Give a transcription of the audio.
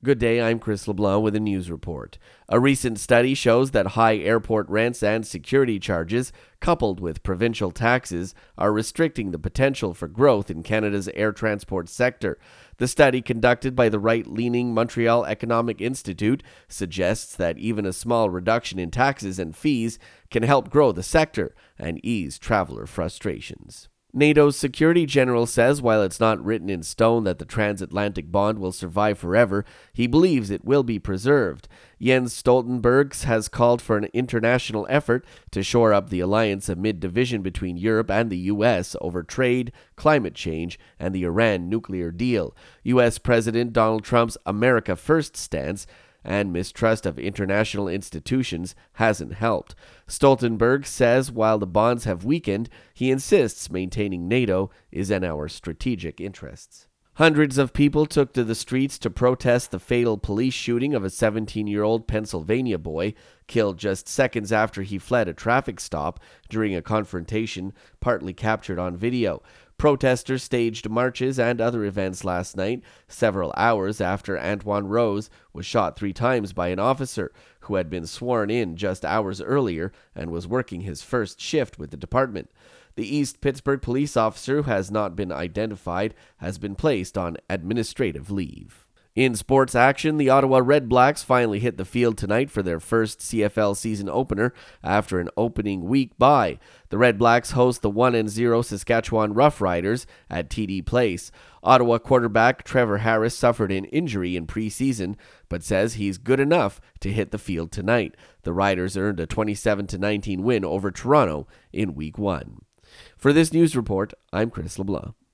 Good day, I'm Chris LeBlanc with a news report. A recent study shows that high airport rents and security charges, coupled with provincial taxes, are restricting the potential for growth in Canada's air transport sector. The study, conducted by the right-leaning Montreal Economic Institute, suggests that even a small reduction in taxes and fees can help grow the sector and ease traveler frustrations. NATO's Security General says while it's not written in stone that the transatlantic bond will survive forever, he believes it will be preserved. Jens Stoltenberg has called for an international effort to shore up the alliance amid division between Europe and the U.S. over trade, climate change, and the Iran nuclear deal. U.S. President Donald Trump's America First stance and mistrust of international institutions hasn't helped. Stoltenberg says while the bonds have weakened, he insists maintaining NATO is in our strategic interests. Hundreds of people took to the streets to protest the fatal police shooting of a 17-year-old Pennsylvania boy, killed just seconds after he fled a traffic stop during a confrontation partly captured on video. Protesters staged marches and other events last night, several hours after Antoine Rose was shot 3 times by an officer who had been sworn in just hours earlier and was working his first shift with the department. The East Pittsburgh police officer, who has not been identified, has been placed on administrative leave. In sports action, the Ottawa Red Blacks finally hit the field tonight for their first CFL season opener after an opening week bye. The Red Blacks host the 1-0 Saskatchewan Roughriders at TD Place. Ottawa quarterback Trevor Harris suffered an injury in preseason, but says he's good enough to hit the field tonight. The Riders earned a 27-19 win over Toronto in Week 1. For this news report, I'm Chris LeBlanc.